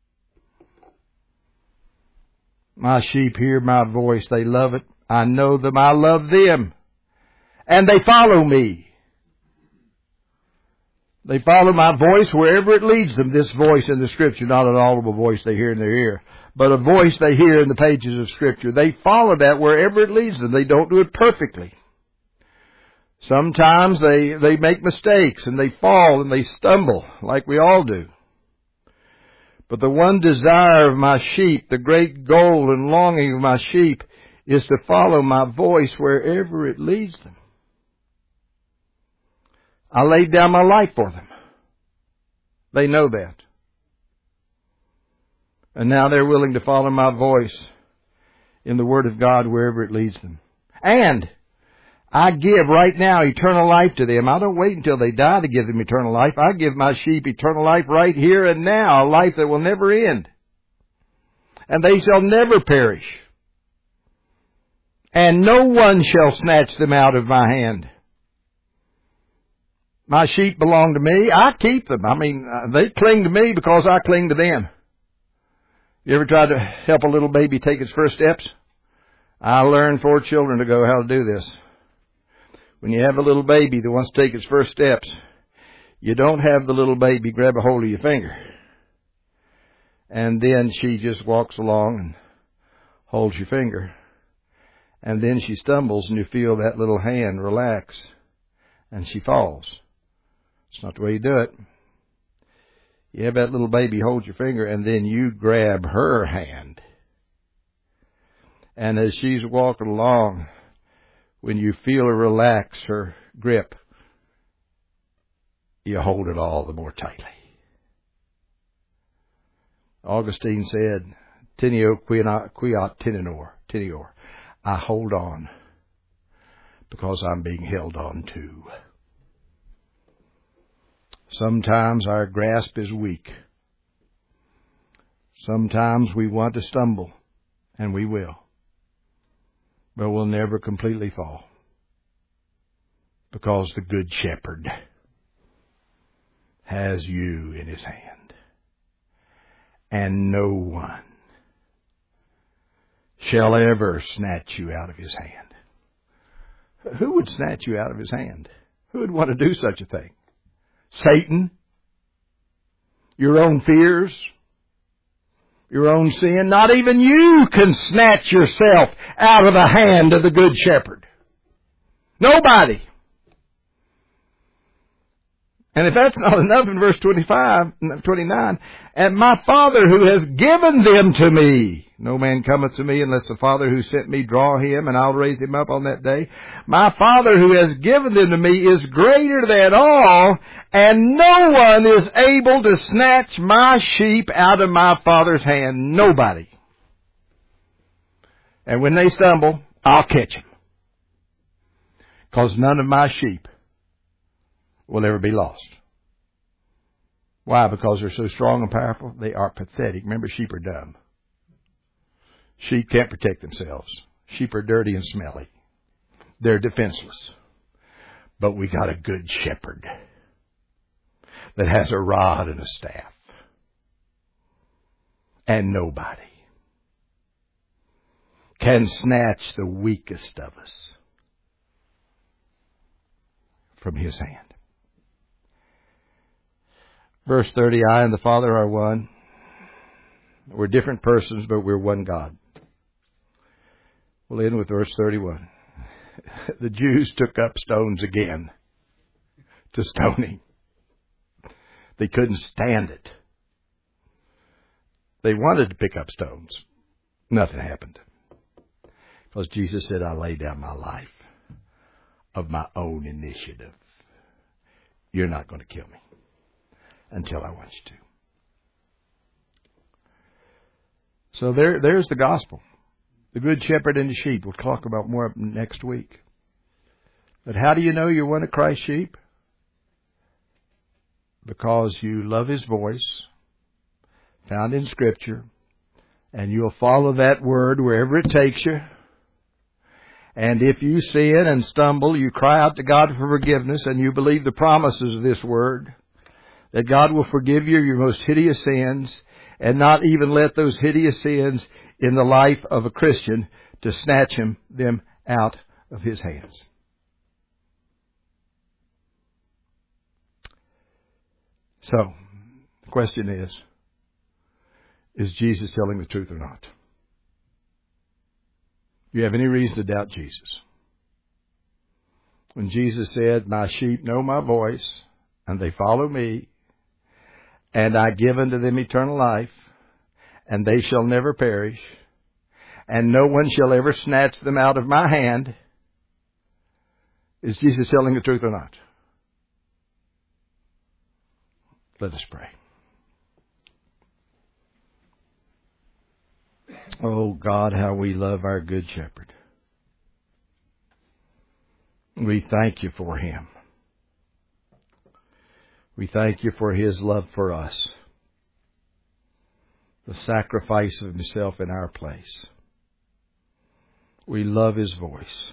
My sheep hear my voice. They love it. I know them. I love them. And they follow me. They follow my voice wherever it leads them. This voice in the Scripture, not an audible voice they hear in their ear, but a voice they hear in the pages of Scripture. They follow that wherever it leads them. They don't do it perfectly. Sometimes they make mistakes and they fall and they stumble like we all do. But the one desire of my sheep, the great goal and longing of my sheep, is to follow my voice wherever it leads them. I laid down my life for them. They know that. And now they're willing to follow my voice in the Word of God wherever it leads them. And I give right now eternal life to them. I don't wait until they die to give them eternal life. I give my sheep eternal life right here and now, a life that will never end. And they shall never perish. And no one shall snatch them out of my hand. My sheep belong to me. I keep them. I mean, they cling to me because I cling to them. You ever tried to help a little baby take its first steps? I learned 4 children ago how to do this. When you have a little baby that wants to take its first steps, you don't have the little baby grab a hold of your finger. And then she just walks along and holds your finger. And then she stumbles and you feel that little hand relax. And she falls. It's not the way you do it. You have that little baby hold your finger and then you grab her hand. And as she's walking along, when you feel her relax her grip, you hold it all the more tightly. Augustine said, Teneo quiat tenor. I hold on because I'm being held on to. Sometimes our grasp is weak. Sometimes we want to stumble, and we will. But we'll never completely fall. Because the Good Shepherd has you in His hand. And no one shall ever snatch you out of His hand. Who would snatch you out of His hand? Who would want to do such a thing? Satan? Your own fears? Your own sin? Not even you can snatch yourself out of the hand of the Good Shepherd. Nobody. And if that's not enough, in verse 29, and my Father who has given them to me, no man cometh to me unless the Father who sent me draw him, and I'll raise him up on that day. My Father who has given them to me is greater than all, and no one is able to snatch my sheep out of my Father's hand. Nobody. And when they stumble, I'll catch them. because none of my sheep will ever be lost. Why? Because they're so strong and powerful? They are pathetic. Remember, sheep are dumb. Sheep can't protect themselves. Sheep are dirty and smelly. They're defenseless. But we got a good shepherd that has a rod and a staff. And nobody can snatch the weakest of us from His hand. Verse 30, I and the Father are one. We're different persons, but we're one God. We'll end with verse 31. The Jews took up stones again to stone Him. They couldn't stand it. They wanted to pick up stones. Nothing happened. Because Jesus said, I lay down my life of my own initiative. You're not going to kill me until I want you to. So there's the gospel. The good shepherd and the sheep. We'll talk about more next week. But how do you know you're one of Christ's sheep? Because you love His voice, found in Scripture, and you'll follow that word wherever it takes you. And if you sin and stumble, you cry out to God for forgiveness, and you believe the promises of this word, that God will forgive you your most hideous sins, and not even let those hideous sins in the life of a Christian to snatch them out of His hands. So, the question is Jesus telling the truth or not? Do you have any reason to doubt Jesus? When Jesus said, my sheep know my voice, and they follow me, and I give unto them eternal life, and they shall never perish, and no one shall ever snatch them out of my hand. Is Jesus telling the truth or not? Let us pray. Oh God, how we love our good shepherd. We thank you for Him. We thank you for His love for us. The sacrifice of Himself in our place. We love His voice.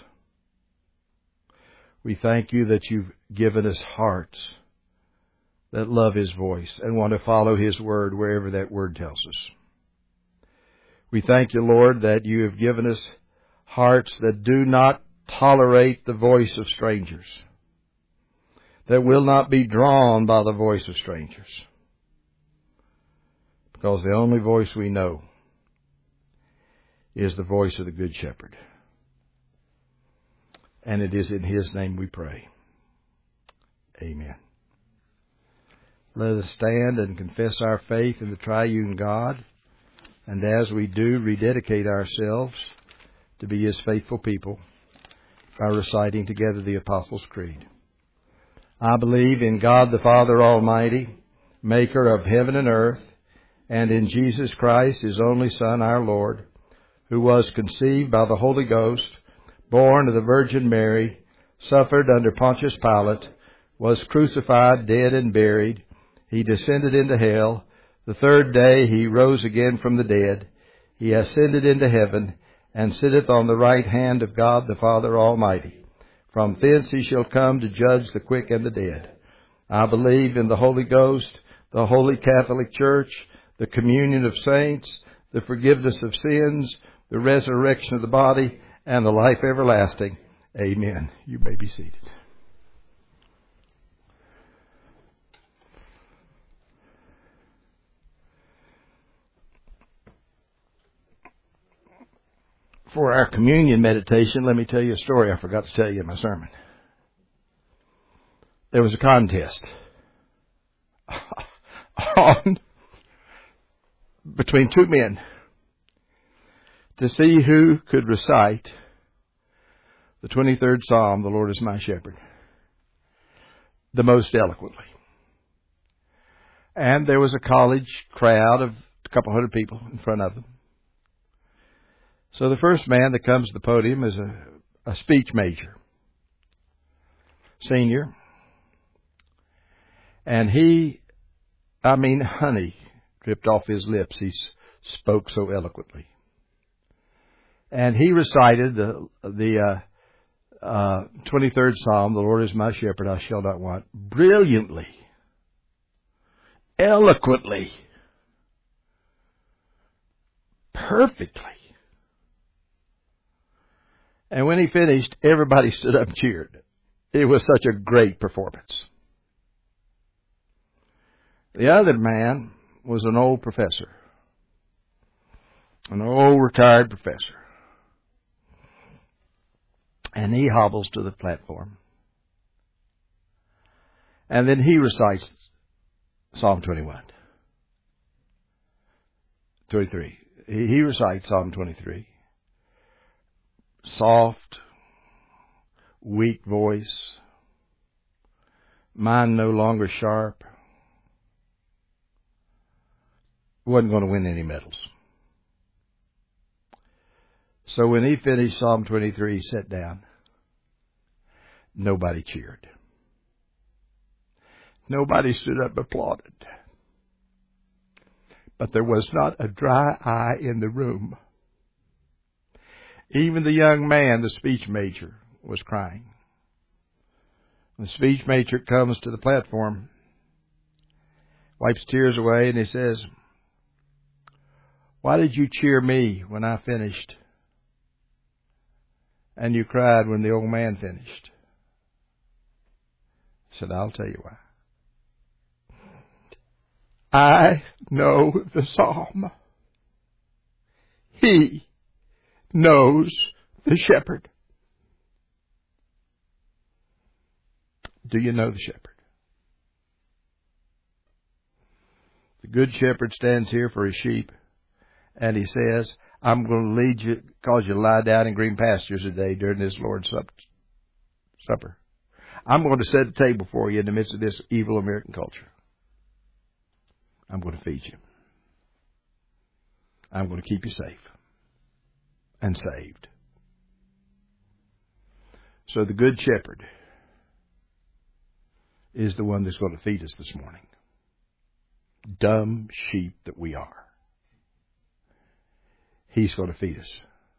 We thank you that you've given us hearts that love His voice and want to follow His word wherever that word tells us. We thank you, Lord, that you have given us hearts that do not tolerate the voice of strangers, that will not be drawn by the voice of strangers. Because the only voice we know is the voice of the Good Shepherd. And it is in His name we pray. Amen. Let us stand and confess our faith in the triune God. And as we do, rededicate ourselves to be His faithful people by reciting together the Apostles' Creed. I believe in God the Father Almighty, maker of heaven and earth, and in Jesus Christ, His only Son, our Lord, who was conceived by the Holy Ghost, born of the Virgin Mary, suffered under Pontius Pilate, was crucified, dead, and buried. He descended into hell. The third day He rose again from the dead. He ascended into heaven, and sitteth on the right hand of God the Father Almighty. From thence He shall come to judge the quick and the dead. I believe in the Holy Ghost, the Holy Catholic Church, the communion of saints, the forgiveness of sins, the resurrection of the body, and the life everlasting. Amen. You may be seated. For our communion meditation, let me tell you a story I forgot to tell you in my sermon. There was a contest between two men to see who could recite the 23rd Psalm, the Lord is my shepherd, the most eloquently. And there was a college crowd of a couple hundred people in front of them. So the first man that comes to the podium is a speech major. Sr. And honey dripped off his lips. He spoke so eloquently. And he recited the 23rd Psalm, "The Lord is my shepherd, I shall not want," brilliantly, eloquently, perfectly. And when he finished, everybody stood up and cheered. It was such a great performance. The other man was an old professor, an old retired professor. And he hobbles to the platform. And then he recites Psalm 23. He recites Psalm 23. Soft, weak voice, mind no longer sharp. Wasn't going to win any medals. So when he finished Psalm 23, he sat down. Nobody cheered. Nobody stood up and applauded. But there was not a dry eye in the room. Even the young man, the speech major, was crying. The speech major comes to the platform, wipes tears away, and he says, "Why did you cheer me when I finished? And you cried when the old man finished?" I said, "I'll tell you why. I know the psalm. He knows the shepherd." Do you know the shepherd? The good shepherd stands here for his sheep, and he says, "I'm going to lead you, cause you to lie down in green pastures today during this Lord's Supper. I'm going to set a table for you in the midst of this evil American culture. I'm going to feed you. I'm going to keep you safe and saved." So the good shepherd is the one that's going to feed us this morning. Dumb sheep that we are. He's going to feed us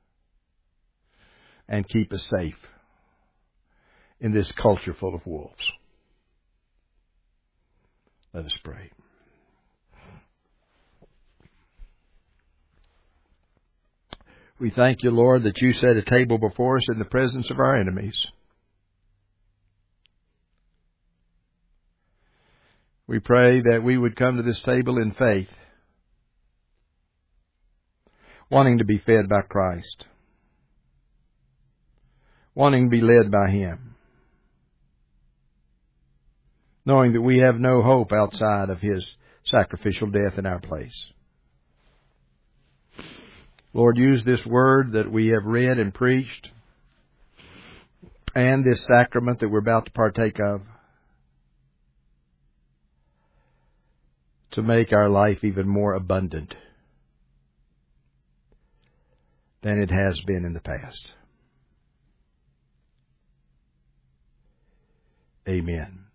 and keep us safe in this culture full of wolves. Let us pray. We thank you, Lord, that you set a table before us in the presence of our enemies. We pray that we would come to this table in faith, wanting to be fed by Christ, wanting to be led by Him, knowing that we have no hope outside of His sacrificial death in our place. Lord, use this word that we have read and preached and this sacrament that we're about to partake of to make our life even more abundant than it has been in the past. Amen.